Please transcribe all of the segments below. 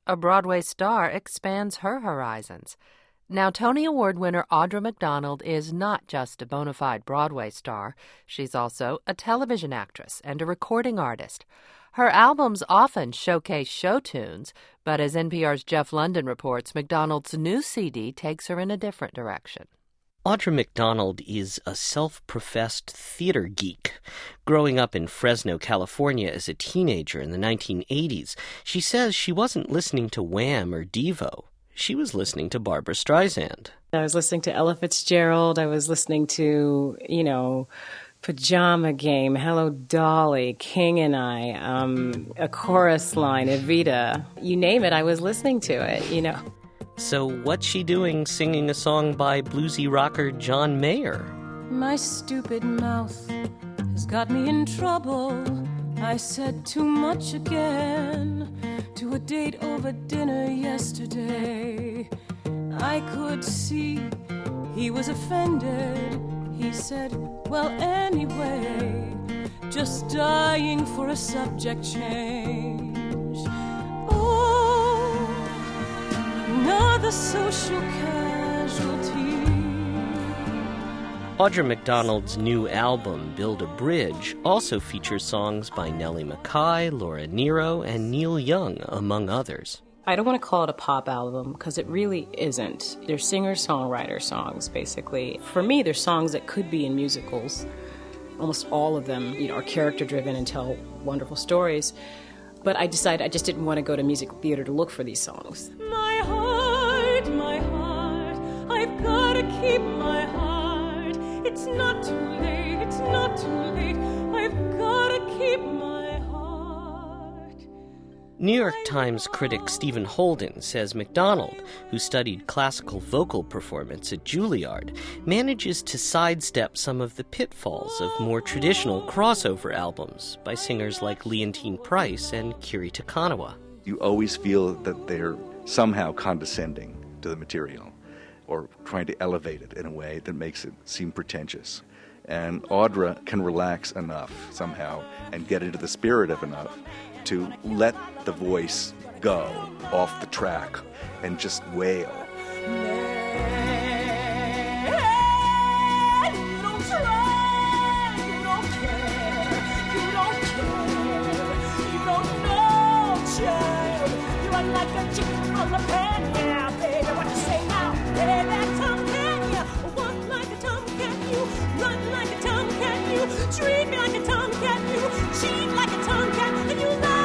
a Broadway star expands her horizons. Now, Tony Award winner Audra McDonald is not just a bona fide Broadway star. She's also a television actress and a recording artist. Her albums often showcase show tunes, but as NPR's Jeff London reports, McDonald's new CD takes her in a different direction. Audra McDonald is a self-professed theater geek. Growing up in Fresno, California as a teenager in the 1980s, she says she wasn't listening to Wham or Devo. She was listening to Barbra Streisand. I was listening to Ella Fitzgerald. I was listening to, Pajama Game, Hello Dolly, King and I, A Chorus Line, Evita. You name it, I was listening to it, So what's she doing singing a song by bluesy rocker John Mayer? My stupid mouth has got me in trouble. I said too much again to a date over dinner yesterday. I could see he was offended. He said, well, anyway, just dying for a subject change. Oh, another social casualty. Audra McDonald's new album, Build a Bridge, also features songs by Nellie McKay, Laura Nyro, and Neil Young, among others. I don't want to call it a pop album because it really isn't. They're singer-songwriter songs, basically. For me, they're songs that could be in musicals. Almost all of them, are character-driven and tell wonderful stories. But I decided I just didn't want to go to musical theater to look for these songs. My heart, I've got to keep my heart. It's not too late, it's not too late. I've got to keep my heart. New York Times critic Stephen Holden says McDonald, who studied classical vocal performance at Juilliard, manages to sidestep some of the pitfalls of more traditional crossover albums by singers like Leontine Price and Kiri Te Kanawa. You always feel that they're somehow condescending to the material or trying to elevate it in a way that makes it seem pretentious. And Audra can relax enough somehow and get into the spirit of enough to let the voice go off the track and just wail. Treat me like a tomcat, you cheat like a tomcat, and you lie.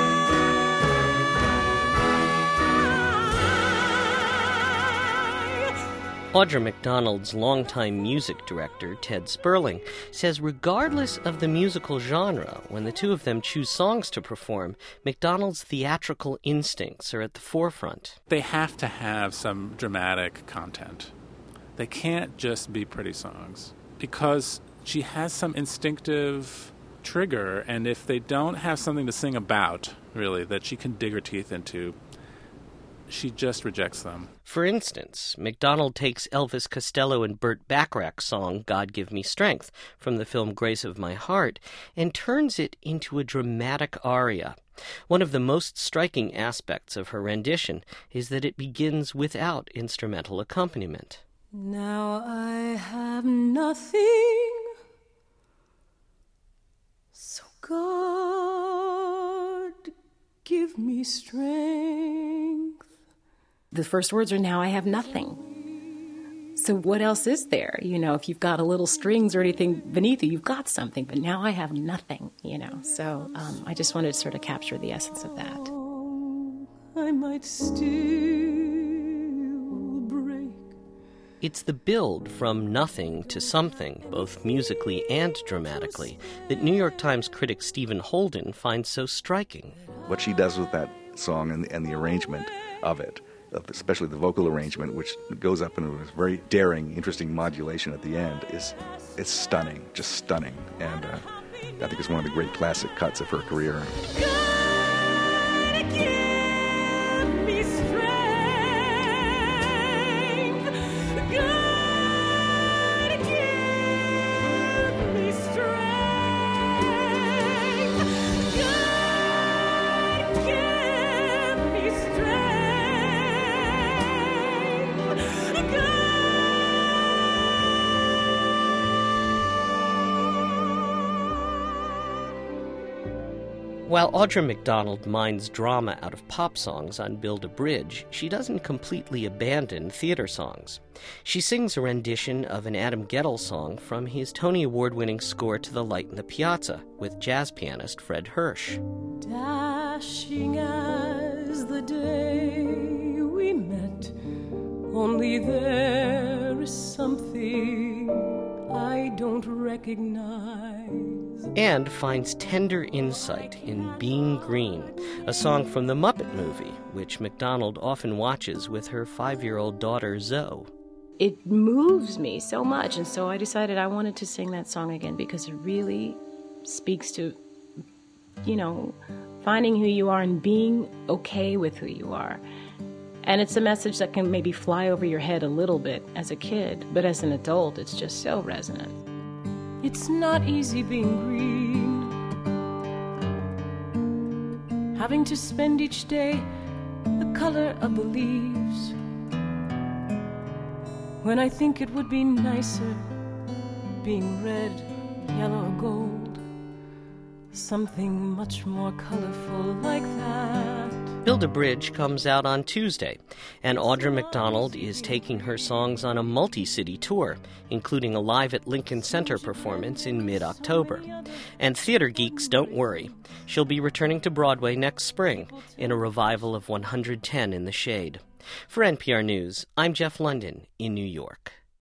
Audra McDonald's longtime music director, Ted Sperling, says regardless of the musical genre, when the two of them choose songs to perform, McDonald's theatrical instincts are at the forefront. They have to have some dramatic content. They can't just be pretty songs, because she has some instinctive trigger, and if they don't have something to sing about, really, that she can dig her teeth into, she just rejects them. For instance, McDonald takes Elvis Costello and Burt Bacharach's song, God Give Me Strength, from the film Grace of My Heart, and turns it into a dramatic aria. One of the most striking aspects of her rendition is that it begins without instrumental accompaniment. Now I have nothing, so God give me strength. The first words are, now I have nothing. So what else is there? If you've got a little strings or anything beneath you, you've got something, but now I have nothing, So I just wanted to sort of capture the essence of that. I might still break. It's the build from nothing to something, both musically and dramatically, that New York Times critic Stephen Holden finds so striking. What she does with that song and the arrangement of it, especially the vocal arrangement, which goes up into a very daring, interesting modulation at the end, it's stunning, just stunning. And I think it's one of the great classic cuts of her career. Strength. While Audra McDonald mines drama out of pop songs on Build a Bridge, she doesn't completely abandon theater songs. She sings a rendition of an Adam Guettel song from his Tony Award-winning score to The Light in the Piazza with jazz pianist Fred Hirsch. Dashing as the day we met, only there is something I don't recognize. And finds tender insight in Being Green, a song from the Muppet movie, which McDonald often watches with her 5-year-old daughter Zoe. It moves me so much, and so I decided I wanted to sing that song again because it really speaks to, finding who you are and being okay with who you are. And it's a message that can maybe fly over your head a little bit as a kid, but as an adult, it's just so resonant. It's not easy being green, having to spend each day the color of the leaves, when I think it would be nicer being red, yellow, or gold, something much more colorful like that. Build a Bridge comes out on Tuesday, and Audra McDonald is taking her songs on a multi-city tour, including a Live at Lincoln Center performance in mid-October. And theater geeks, don't worry. She'll be returning to Broadway next spring in a revival of 110 in the Shade. For NPR News, I'm Jeff London in New York.